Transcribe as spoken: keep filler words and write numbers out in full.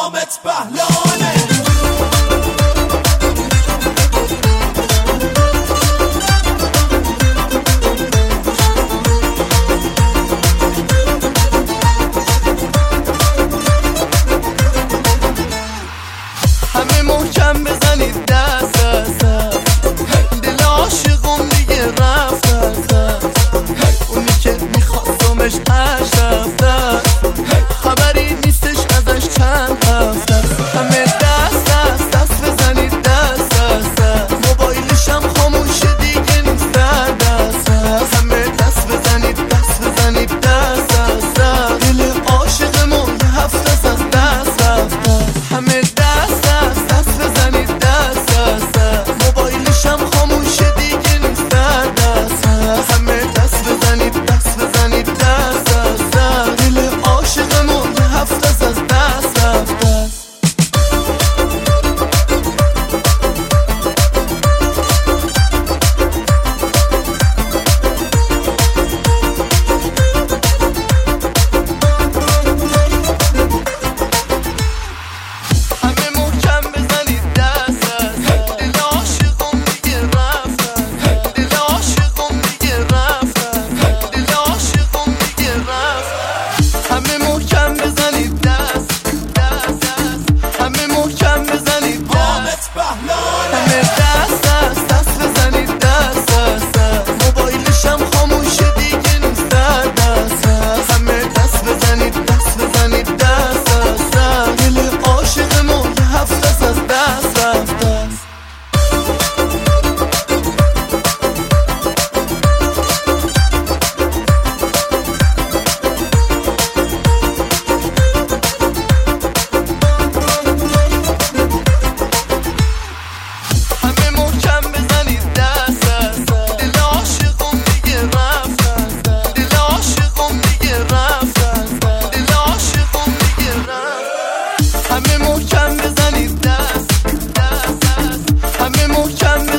حامد بهلانه. همه محکم بزنید دست دست، دل عاشقم دیگه رفت رفت، اونی که میخواستمش هشت رفته، خبری نیستش ازش چند هفته. همه دست دست دست بزنید دست دست، موبایلشم خاموشه دیگه نیست در دست. همه دست بزنید دست بزنید دست دست، دل عاشقمون یه هفته از دست رفته. همه دست دست دست بزنید دست دست، موبایلشم خاموشه دیگه نیست در دست. همه دست بزنید دست بزنید دست دست، دل عاشقمون یه هفته از دست رفته. همه محکم بزنید دست دست دست، همه محکم